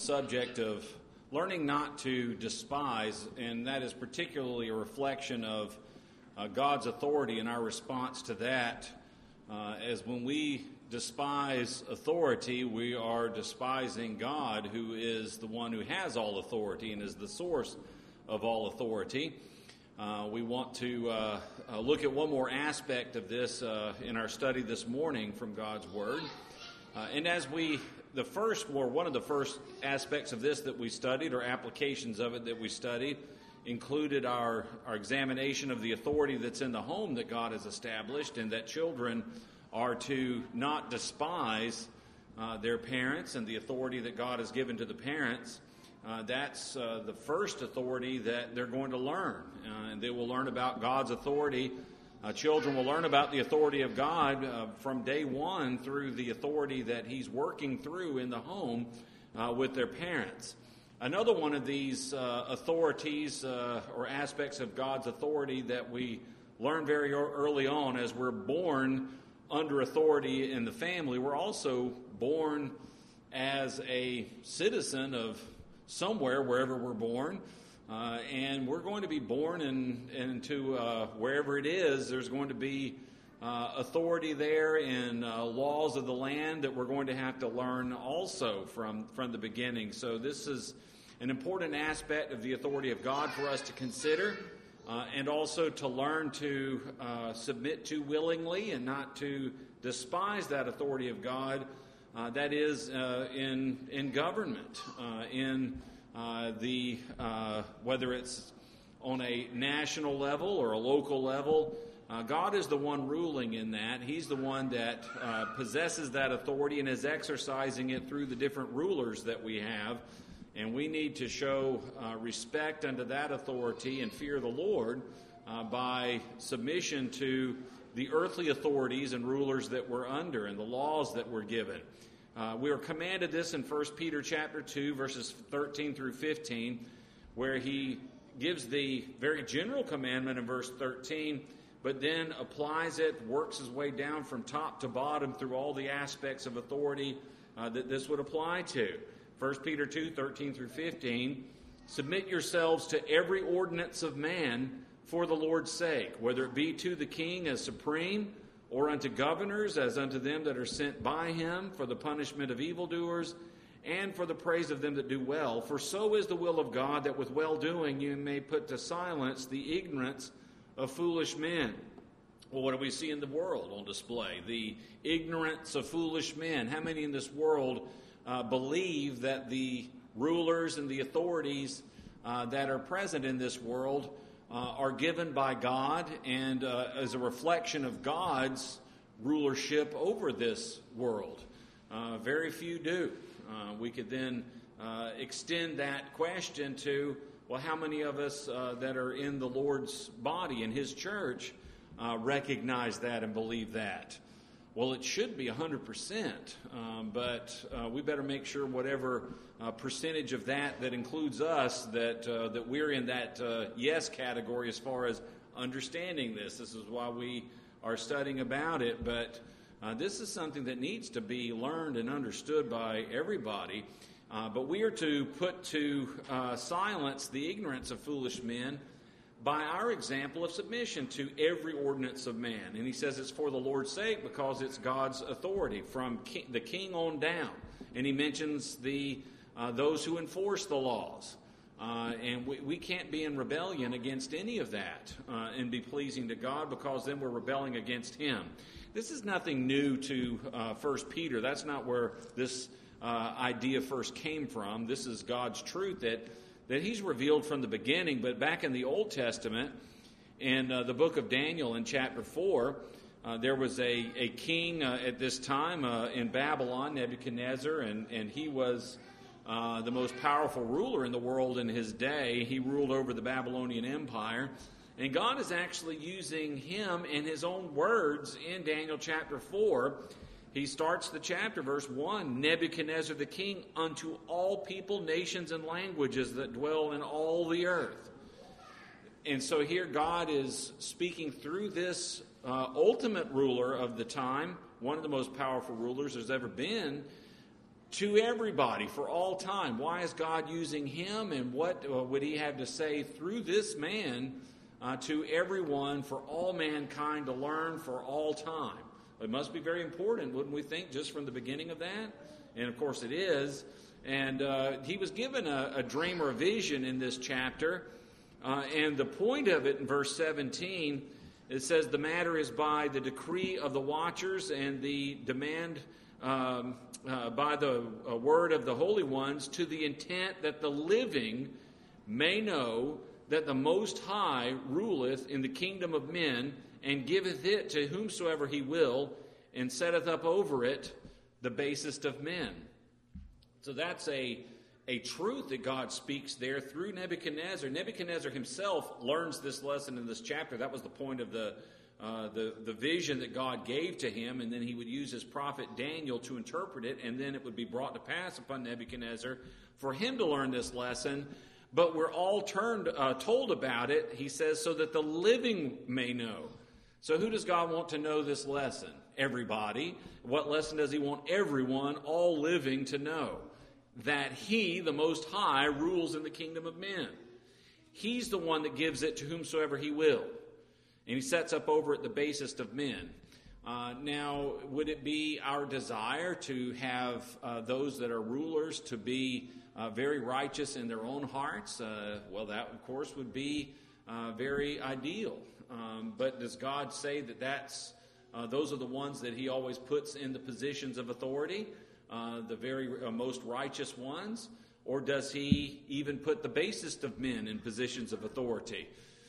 Subject of learning not to despise, and that is particularly a reflection of God's authority and our response to that. As when we despise authority, we are despising God, who is the one who has all authority and is the source of all authority. We want to look at one more aspect of this in our study this morning from God's Word. And as one of the first aspects of this that we studied, or applications of it that we studied, included our examination of the authority that's in the home that God has established, and that children are to not despise their parents and the authority that God has given to the parents. That's the first authority that they're going to learn. And they will learn about God's authority. Children will learn about the authority of God from day one through the authority that He's working through in the home with their parents. Another one of these authorities or aspects of God's authority that we learn very early on, as we're born under authority in the family, we're also born as a citizen of somewhere, wherever we're born. And we're going to be born into wherever it is. There's going to be authority there and laws of the land that we're going to have to learn also from the beginning. So this is an important aspect of the authority of God for us to consider and also to learn to submit to willingly and not to despise that authority of God. That is in government, whether it's on a national level or a local level. God is the one ruling in that. He's the one that possesses that authority and is exercising it through the different rulers that we have. And we need to show respect unto that authority and fear the Lord by submission to the earthly authorities and rulers that we're under and the laws that we're given. We are commanded this in 1 Peter chapter 2, verses 13 through 15, where he gives the very general commandment in verse 13, but then applies it, works his way down from top to bottom through all the aspects of authority that this would apply to. 1 Peter 2, 13 through 15, submit yourselves to every ordinance of man for the Lord's sake, whether it be to the king as supreme, or unto governors, as unto them that are sent by him, for the punishment of evildoers, and for the praise of them that do well. For so is the will of God, that with well-doing you may put to silence the ignorance of foolish men. Well, what do we see in the world on display? The ignorance of foolish men. How many in this world believe that the rulers and the authorities that are present in this world are given by God and as a reflection of God's rulership over this world? Very few do. We could then extend that question to, well, how many of us that are in the Lord's body, in His church, recognize that and believe that? Well, it should be 100%, but we better make sure whatever percentage of that includes us, that we're in that yes category as far as understanding this. This is why we are studying about it, but this is something that needs to be learned and understood by everybody. But we are to put to silence the ignorance of foolish men by our example of submission to every ordinance of man. And he says it's for the Lord's sake because it's God's authority from the king on down. And he mentions those who enforce the laws. And we can't be in rebellion against any of that and be pleasing to God, because then we're rebelling against Him. This is nothing new to 1 Peter. That's not where this idea first came from. This is God's truth that He's revealed from the beginning. But back in the Old Testament, in the book of Daniel in chapter 4, there was a king at this time in Babylon, Nebuchadnezzar, and he was the most powerful ruler in the world in his day. He ruled over the Babylonian Empire. And God is actually using him in His own words in Daniel chapter 4. He starts the chapter, verse 1, Nebuchadnezzar the king, unto all people, nations, and languages that dwell in all the earth. And so here God is speaking through this ultimate ruler of the time, one of the most powerful rulers there's ever been, to everybody for all time. Why is God using him, and what would he have to say through this man to everyone, for all mankind to learn for all time? It must be very important, wouldn't we think, just from the beginning of that? And of course it is. And he was given a dream or a vision in this chapter. And the point of it in verse 17, it says, the matter is by the decree of the watchers and the demand by the word of the holy ones, to the intent that the living may know that the Most High ruleth in the kingdom of men, and giveth it to whomsoever he will, and setteth up over it the basest of men. So that's a truth that God speaks there through Nebuchadnezzar. Nebuchadnezzar himself learns this lesson in this chapter. That was the point of the vision that God gave to him, and then he would use his prophet Daniel to interpret it, and then it would be brought to pass upon Nebuchadnezzar for him to learn this lesson. But we're all told about it, he says, so that the living may know. So who does God want to know this lesson? Everybody. What lesson does he want everyone, all living, to know? That he, the Most High, rules in the kingdom of men. He's the one that gives it to whomsoever he will. And he sets up over it the basest of men. Now, would it be our desire to have those that are rulers to be very righteous in their own hearts? Well, that, of course, would be very ideal. But does God say that those are the ones that he always puts in the positions of authority, the very most righteous ones? Or does he even put the basest of men in positions of authority?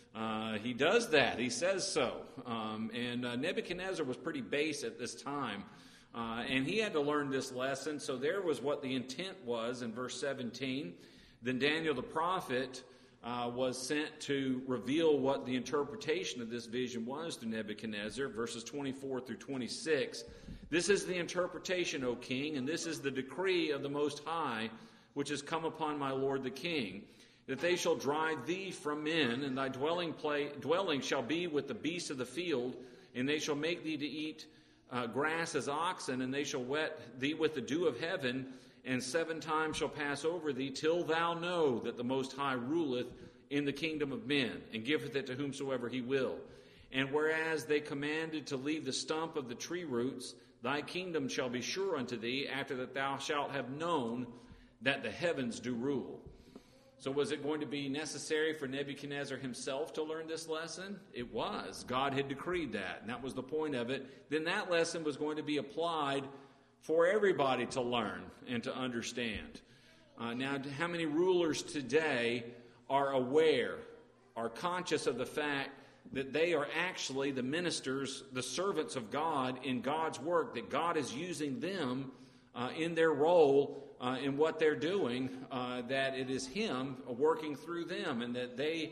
He does that. He says so. And Nebuchadnezzar was pretty base at this time. And he had to learn this lesson. So there was what the intent was in verse 17. Then Daniel the prophet was sent to reveal what the interpretation of this vision was to Nebuchadnezzar. Verses 24 through 26. This is the interpretation, O king, and this is the decree of the Most High, which has come upon my lord the king, that they shall drive thee from men, and thy dwelling shall be with the beasts of the field, and they shall make thee to eat grass as oxen, and they shall wet thee with the dew of heaven, and 7 times shall pass over thee, till thou know that the Most High ruleth in the kingdom of men, and giveth it to whomsoever he will. And whereas they commanded to leave the stump of the tree roots, thy kingdom shall be sure unto thee, after that thou shalt have known that the heavens do rule. So was it going to be necessary for Nebuchadnezzar himself to learn this lesson? It was. God had decreed that, and that was the point of it. Then that lesson was going to be applied for everybody to learn and to understand. Now, how many rulers today are aware, are conscious of the fact that they are actually the ministers, the servants of God in God's work, that God is using them in their role in what they're doing, that it is him working through them, and that they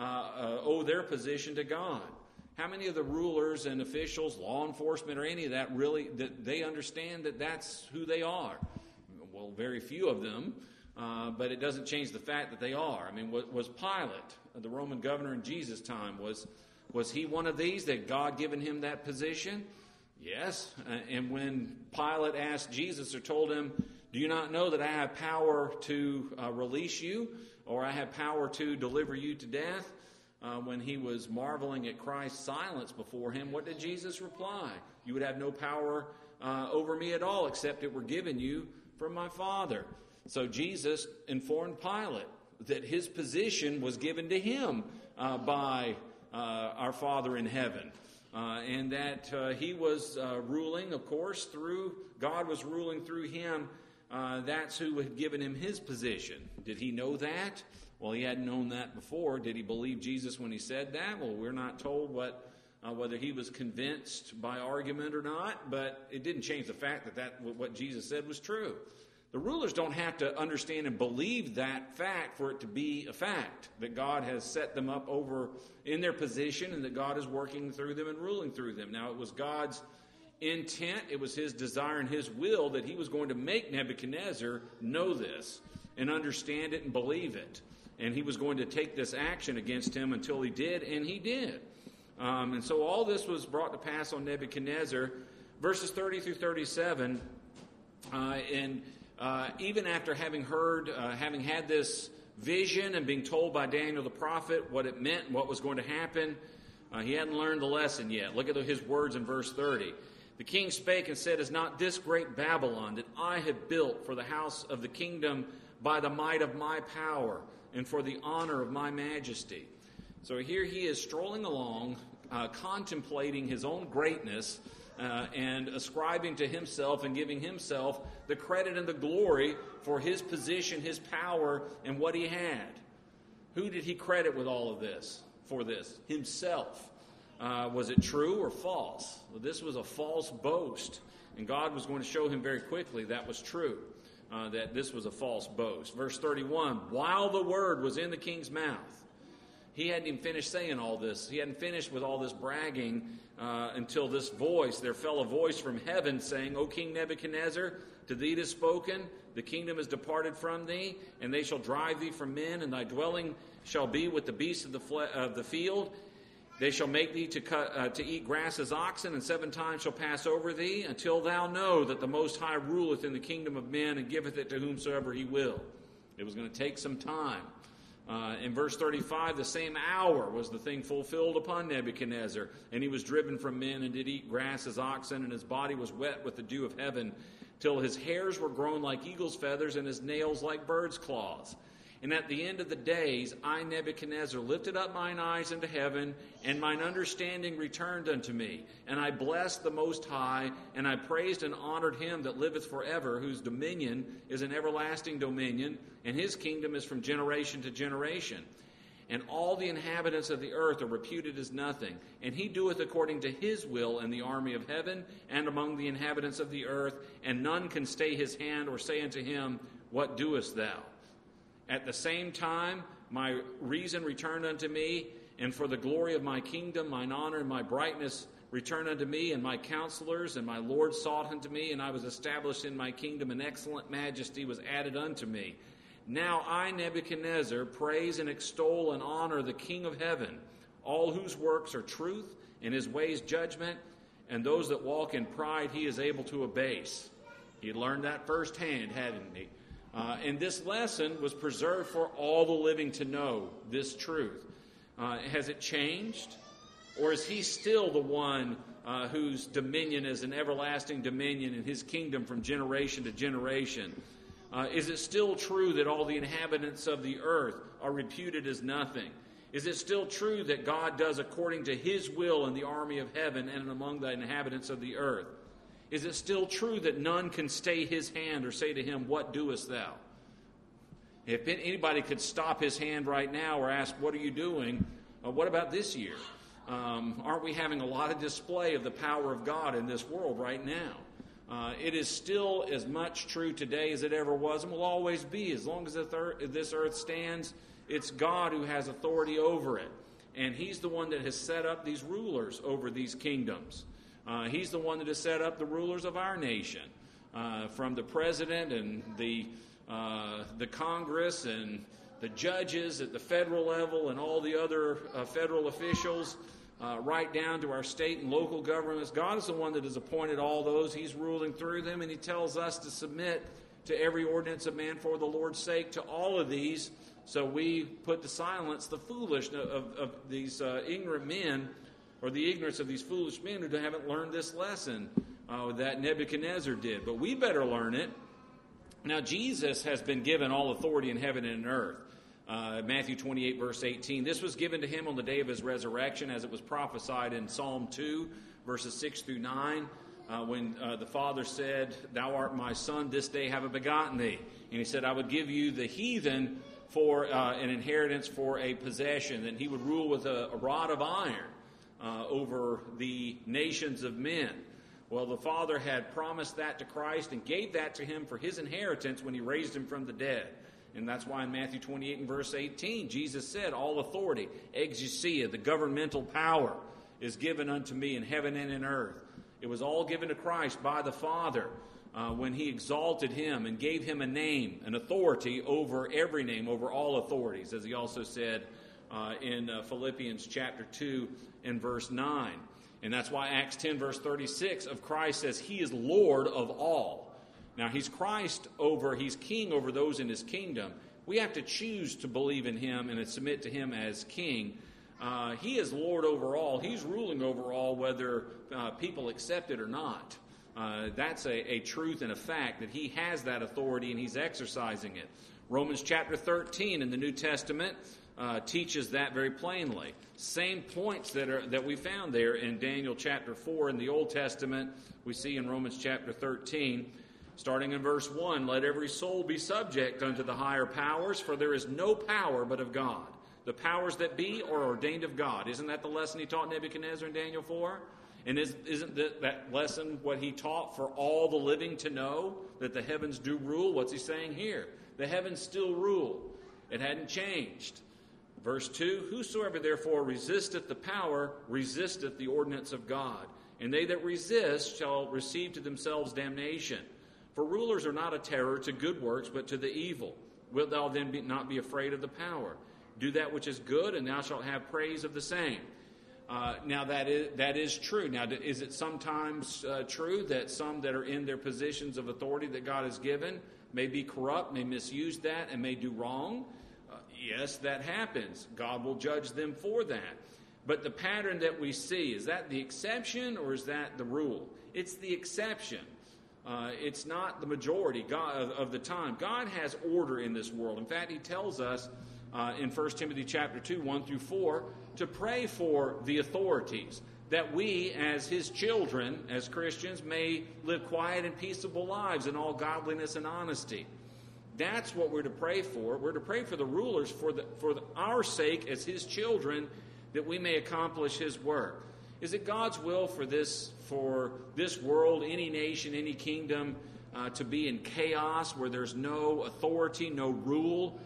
owe their position to God? How many of the rulers and officials, law enforcement, or any of that really, that they understand that that's who they are? Well, very few of them, but it doesn't change the fact that they are. I mean, was Pilate, the Roman governor in Jesus' time, was he one of these, that God given him that position? Yes. And when Pilate asked Jesus, or told him, do you not know that I have power to release you, or I have power to deliver you to death? When he was marveling at Christ's silence before him, what did Jesus reply? You would have no power over me at all, except it were given you from my Father. So Jesus informed Pilate that his position was given to him by our Father in heaven. And that he was ruling, of course, God was ruling through him. That's who had given him his position. Did he know that? Well, he hadn't known that before. Did he believe Jesus when he said that? Well, we're not told whether he was convinced by argument or not, but it didn't change the fact that what Jesus said was true. The rulers don't have to understand and believe that fact for it to be a fact, that God has set them up over in their position and that God is working through them and ruling through them. Now, it was God's intent, it was his desire and his will that he was going to make Nebuchadnezzar know this and understand it and believe it. And he was going to take this action against him until he did, and he did. And so all this was brought to pass on Nebuchadnezzar. Verses 30 through 37, and even after having had this vision and being told by Daniel the prophet what it meant and what was going to happen, he hadn't learned the lesson yet. Look at his words in verse 30. The king spake and said, Is not this great Babylon that I have built for the house of the kingdom by the might of my power and for the honor of my majesty? So here he is strolling along, contemplating his own greatness and ascribing to himself and giving himself the credit and the glory for his position, his power, and what he had. Who did he credit with all of this, for this? Himself. Was it true or false? Well, this was a false boast, and God was going to show him very quickly that was true, that this was a false boast. Verse 31, while the word was in the king's mouth, he hadn't even finished saying all this. He hadn't finished with all this bragging until this voice, there fell a voice from heaven saying, O King Nebuchadnezzar, to thee it is spoken, the kingdom is departed from thee, and they shall drive thee from men, and thy dwelling shall be with the beasts of the field. They shall make thee to eat grass as oxen, and 7 times shall pass over thee, until thou know that the Most High ruleth in the kingdom of men, and giveth it to whomsoever he will. It was going to take some time. In verse 35, the same hour was the thing fulfilled upon Nebuchadnezzar, and he was driven from men and did eat grass as oxen, and his body was wet with the dew of heaven, till his hairs were grown like eagle's feathers, and his nails like bird's claws. And at the end of the days, I, Nebuchadnezzar, lifted up mine eyes into heaven, and mine understanding returned unto me. And I blessed the Most High, and I praised and honored him that liveth forever, whose dominion is an everlasting dominion, and his kingdom is from generation to generation. And all the inhabitants of the earth are reputed as nothing. And he doeth according to his will in the army of heaven, and among the inhabitants of the earth, and none can stay his hand or say unto him, What doest thou? At the same time, my reason returned unto me, and for the glory of my kingdom, mine honor and my brightness returned unto me, and my counselors and my Lord sought unto me, and I was established in my kingdom, and excellent majesty was added unto me. Now I, Nebuchadnezzar, praise and extol and honor the King of heaven, all whose works are truth, and his ways judgment, and those that walk in pride he is able to abase. He had learned that firsthand, hadn't he? And this lesson was preserved for all the living to know this truth. Has it changed? Or is he still the one whose dominion is an everlasting dominion in his kingdom from generation to generation? Is it still true that all the inhabitants of the earth are reputed as nothing? Is it still true that God does according to his will in the army of heaven and among the inhabitants of the earth? Is it still true that none can stay his hand or say to him, What doest thou? If anybody could stop his hand right now or ask, What are you doing? What about this year? Aren't we having a lot of display of the power of God in this world right now? It is still as much true today as it ever was and will always be. As long as this earth stands, it's God who has authority over it. And he's the one that has set up these rulers over these kingdoms. He's the one that has set up the rulers of our nation, from the president and the Congress and the judges at the federal level and all the other federal officials, right down to our state and local governments. God is the one that has appointed all those. He's ruling through them, and he tells us to submit to every ordinance of man for the Lord's sake, to all of these, so we put to silence the foolishness of these ignorant men, or the ignorance of these foolish men who haven't learned this lesson that Nebuchadnezzar did. But we better learn it. Now, Jesus has been given all authority in heaven and in earth. Matthew 28, verse 18. This was given to him on the day of his resurrection, as it was prophesied in Psalm 2, verses 6 through 9, when the Father said, Thou art my Son, this day have I begotten thee. And he said, I would give you the heathen for an inheritance, for a possession, and he would rule with a rod of iron over the nations of men. Well, the Father had promised that to Christ and gave that to him for his inheritance when he raised him from the dead. And that's why in Matthew 28 and verse 18, Jesus said, All authority, exousia, the governmental power, is given unto me in heaven and in earth. It was all given to Christ by the Father when he exalted him and gave him a name, an authority over every name, over all authorities, as he also said in Philippians chapter 2 and verse 9. And that's why Acts 10 verse 36 of Christ says he is Lord of all. Now, he's he's king over those in his kingdom. We have to choose to believe in him and to submit to him as king. He is Lord over all. He's ruling over all, whether people accept it or not. That's a truth and a fact, that he has that authority and he's exercising it. Romans chapter 13 in the New Testament teaches that very plainly. Same points that we found there in Daniel chapter 4 in the Old Testament, we see in Romans chapter 13. Starting in verse 1, let every soul be subject unto the higher powers, for there is no power but of God. The powers that be are ordained of God. Isn't that the lesson he taught Nebuchadnezzar in Daniel 4? And isn't that lesson what he taught for all the living to know, that the heavens do rule? What's he saying here? The heavens still rule. It hadn't changed. Verse 2, whosoever therefore resisteth the power, resisteth the ordinance of God. And they that resist shall receive to themselves damnation. For rulers are not a terror to good works, but to the evil. Wilt thou then not be afraid of the power? Do that which is good, and thou shalt have praise of the same. Now that is true. Now, is it sometimes true that some that are in their positions of authority that God has given may be corrupt, may misuse that, and may do wrong? Yes, that happens. God will judge them for that. But the pattern that we see, is that the exception or is that the rule? It's the exception. It's not the majority of the time. God has order in this world. In fact, he tells us in 1 Timothy chapter 2, 1 through 4, to pray for the authorities, that we, as his children, as Christians, may live quiet and peaceable lives in all godliness and honesty. That's what we're to pray for. We're to pray for the rulers for our sake as his children, that we may accomplish his work. Is it God's will for this world, any nation, any kingdom, to be in chaos, where there's no authority, no rule,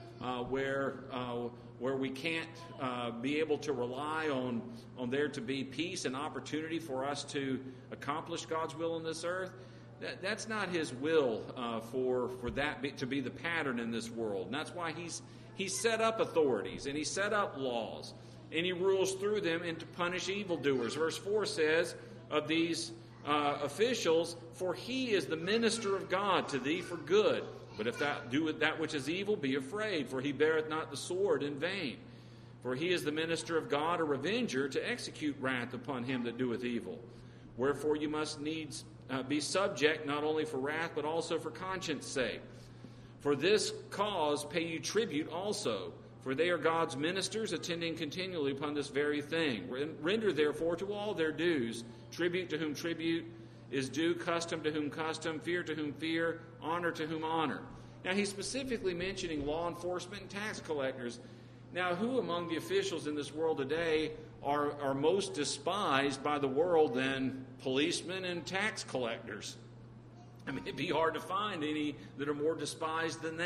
where we can't be able to rely on there to be peace and opportunity for us to accomplish God's will on this earth? That's not his will for that to be the pattern in this world. And that's why he's set up authorities and he set up laws. And he rules through them and to punish evildoers. Verse 4 says of these officials, for he is the minister of God to thee for good. But if thou doest that which is evil, be afraid, for he beareth not the sword in vain. For he is the minister of God, a revenger, to execute wrath upon him that doeth evil. Wherefore you must needs be subject, not only for wrath, but also for conscience sake. For this cause pay you tribute also, for they are God's ministers, attending continually upon this very thing. Render therefore to all their dues, tribute to whom tribute is due, custom to whom custom, fear to whom fear, honor to whom honor. Now he's specifically mentioning law enforcement and tax collectors. Now, who among the officials in this world today are most despised by the world than policemen and tax collectors? I mean, it'd be hard to find any that are more despised than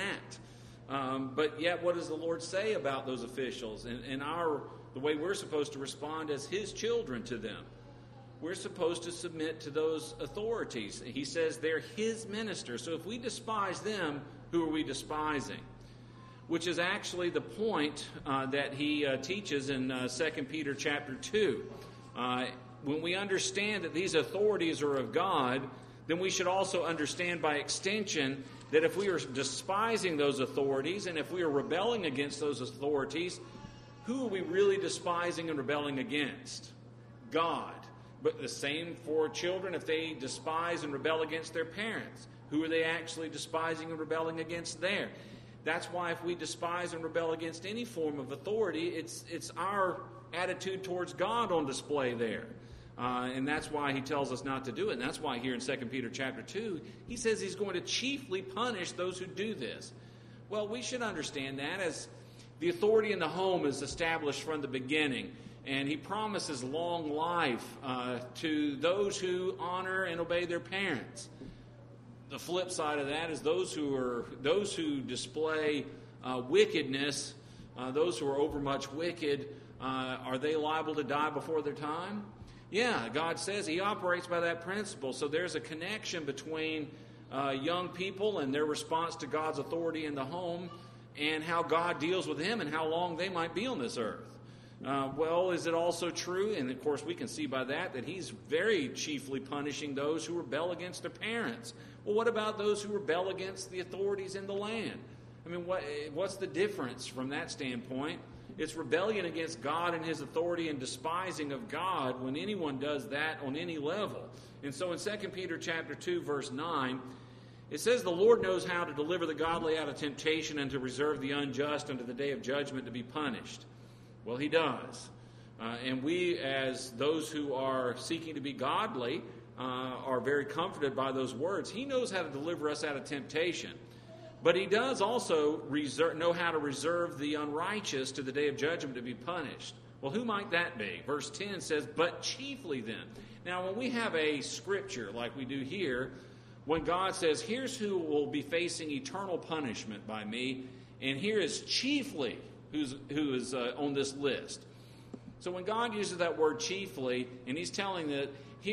that. But yet, what does the Lord say about those officials and the way we're supposed to respond as his children to them? We're supposed to submit to those authorities. He says they're his ministers. So if we despise them, who are we despising? Which is actually the point that he teaches in 2 Peter chapter 2. When we understand that these authorities are of God, then we should also understand by extension that if we are despising those authorities and if we are rebelling against those authorities, who are we really despising and rebelling against? God. But the same for children, if they despise and rebel against their parents, who are they actually despising and rebelling against there? That's why if we despise and rebel against any form of authority, it's our attitude towards God on display there. And that's why he tells us not to do it. And that's why here in 2 Peter chapter 2, he says he's going to chiefly punish those who do this. Well, we should understand that, as the authority in the home is established from the beginning. And he promises long life to those who honor and obey their parents. The flip side of that is those who display wickedness, those who are overmuch wicked, are they liable to die before their time? Yeah, God says he operates by that principle. So there's a connection between young people and their response to God's authority in the home and how God deals with them and how long they might be on this earth. Well, is it also true? And of course we can see by that he's very chiefly punishing those who rebel against their parents. Well, what about those who rebel against the authorities in the land? I mean, what's the difference from that standpoint? It's rebellion against God and his authority and despising of God when anyone does that on any level. And so in 2 Peter chapter 2, verse 9, it says, "The Lord knows how to deliver the godly out of temptation and to reserve the unjust unto the day of judgment to be punished." Well, he does. And we, as those who are seeking to be godly, are very comforted by those words. He knows how to deliver us out of temptation. But he does also know how to reserve the unrighteous to the day of judgment to be punished. Well, who might that be? Verse 10 says, "But chiefly then." Now, when we have a scripture like we do here, when God says, here's who will be facing eternal punishment by me, and here is chiefly who is on this list. So when God uses that word chiefly, and he's telling that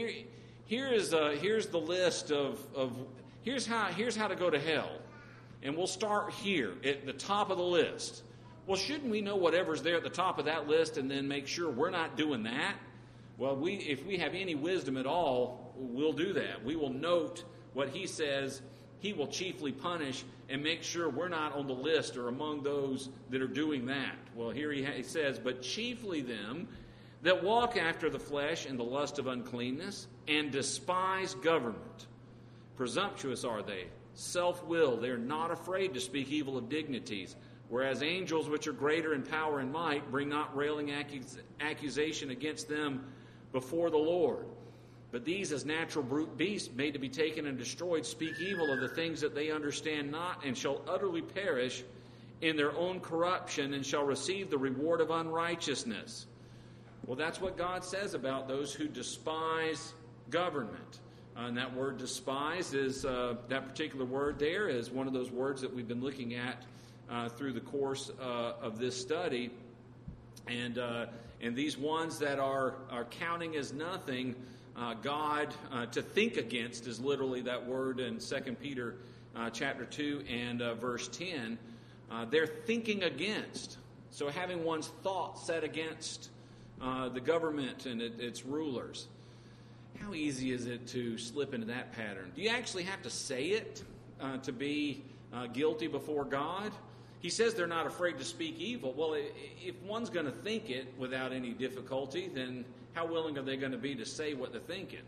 here's the list of here's how to go to hell. And we'll start here at the top of the list. Well, shouldn't we know whatever's there at the top of that list and then make sure we're not doing that? Well, if we have any wisdom at all, we'll do that. We will note what he says he will chiefly punish and make sure we're not on the list or among those that are doing that. Well, here he says, "But chiefly them that walk after the flesh in the lust of uncleanness and despise government. Presumptuous are they, self-willed. They are not afraid to speak evil of dignities. Whereas angels which are greater in power and might bring not railing accusation against them before the Lord. But these, as natural brute beasts, made to be taken and destroyed, speak evil of the things that they understand not, and shall utterly perish in their own corruption, and shall receive the reward of unrighteousness." Well, that's what God says about those who despise government. And that word despise is, that particular word there is one of those words that we've been looking at through the course of this study. And these ones that are counting as nothing, God to think against is literally that word in 2 Peter chapter 2 and verse 10. They're thinking against. So having one's thoughts set against the government and its rulers. How easy is it to slip into that pattern? Do you actually have to say it to be guilty before God? He says they're not afraid to speak evil. Well, if one's going to think it without any difficulty, then how willing are they going to be to say what they're thinking?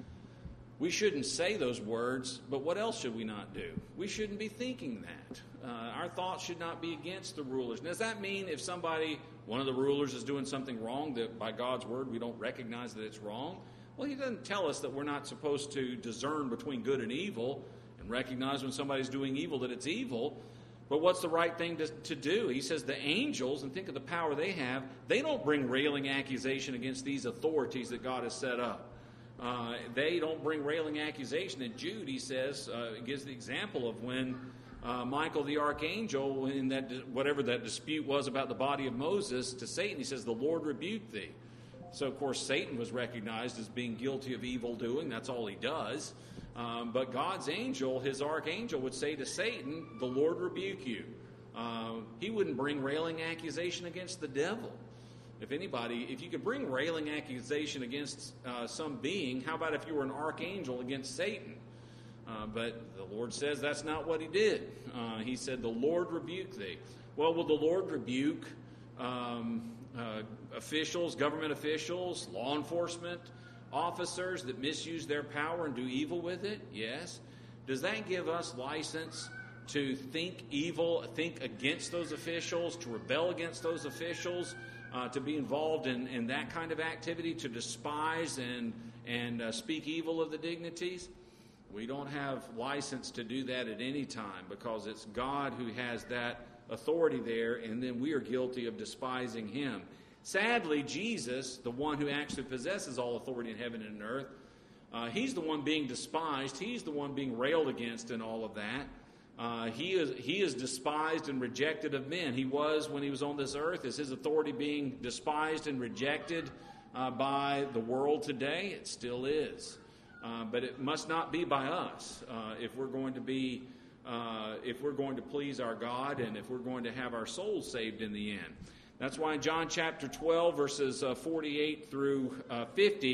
We shouldn't say those words, but what else should we not do? We shouldn't be thinking that. Our thoughts should not be against the rulers. Does that mean if one of the rulers is doing something wrong, that by God's word we don't recognize that it's wrong? Well, he doesn't tell us that we're not supposed to discern between good and evil and recognize when somebody's doing evil that it's evil. But what's the right thing to do? He says the angels, and think of the power they have, they don't bring railing accusation against these authorities that God has set up. They don't bring railing accusation. In Jude, he says, gives the example of when Michael the archangel, in that whatever that dispute was about the body of Moses, to Satan, he says, "The Lord rebuked thee." So, of course, Satan was recognized as being guilty of evil doing. That's all he does. But God's angel, his archangel, would say to Satan, "The Lord rebuke you." He wouldn't bring railing accusation against the devil. If you could bring railing accusation against some being, how about if you were an archangel against Satan? But the Lord says that's not what he did. He said, "The Lord rebuke thee." Well, will the Lord rebuke officials, government officials, law enforcement officers that misuse their power and do evil with it? Yes. Does that give us license to think evil, think against those officials, to rebel against those officials, to be involved in that kind of activity, to despise and speak evil of the dignities? We don't have license to do that at any time, because it's God who has that authority there, and then we are guilty of despising him. Sadly, Jesus, the one who actually possesses all authority in heaven and earth, he's the one being despised. He's the one being railed against in all of that. He is despised and rejected of men. He was, when he was on this earth, is his authority being despised and rejected by the world today? It still is. But it must not be by us if we're going to please our God and if we're going to have our souls saved in the end. That's why in John chapter 12, verses 48 through 50,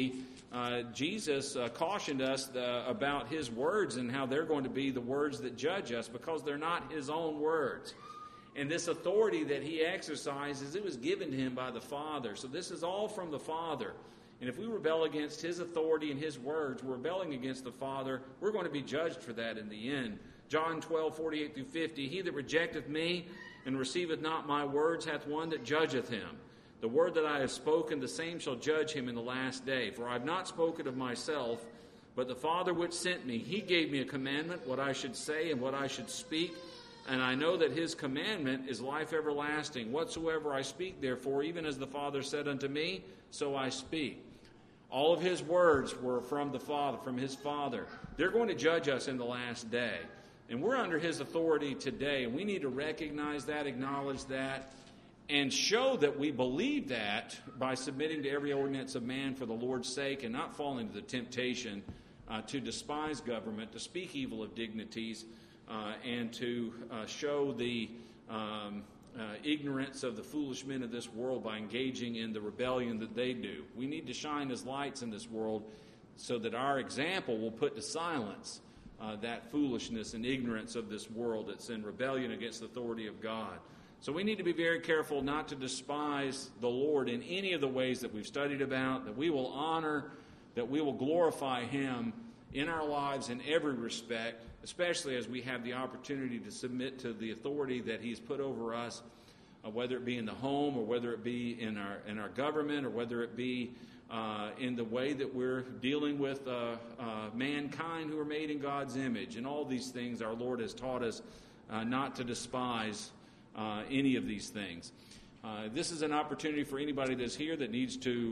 Jesus cautioned us about his words and how they're going to be the words that judge us because they're not his own words. And this authority that he exercises, it was given to him by the Father. So this is all from the Father. And if we rebel against his authority and his words, we're rebelling against the Father. We're going to be judged for that in the end. John 12:48-50, he that rejecteth me and receiveth not my words hath one that judgeth him. The word that I have spoken, the same shall judge him in the last day. For I have not spoken of myself, but the Father which sent me, he gave me a commandment, what I should say and what I should speak. And I know that his commandment is life everlasting. Whatsoever I speak, therefore, even as the Father said unto me, so I speak. All of his words were from the Father, from his Father. They're going to judge us in the last day. And we're under his authority today. And we need to recognize that, acknowledge that, and show that we believe that by submitting to every ordinance of man for the Lord's sake and not falling into the temptation to despise government, to speak evil of dignities, and to show the ignorance of the foolish men of this world by engaging in the rebellion that they do. We need to shine as lights in this world so that our example will put to silence that foolishness and ignorance of this world that's in rebellion against the authority of God. So we need to be very careful not to despise the Lord in any of the ways that we've studied about, that we will honor, that we will glorify him in our lives in every respect, especially as we have the opportunity to submit to the authority that he's put over us, whether it be in the home or whether it be in our government or whether it be in the way that we're dealing with mankind who are made in God's image. And all these things our Lord has taught us not to despise any of these things. This is an opportunity for anybody that's here that needs to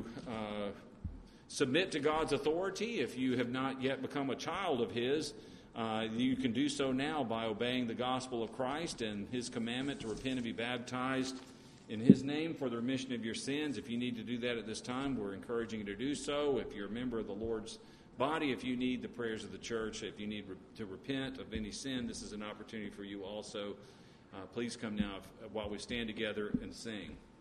submit to God's authority. If you have not yet become a child of his, you can do so now by obeying the gospel of Christ and his commandment to repent and be baptized in his name for the remission of your sins. If you need to do that at this time, we're encouraging you to do so. If you're a member of the Lord's body, if you need the prayers of the church, if you need to repent of any sin, this is an opportunity for you also. Please come now while we stand together and sing.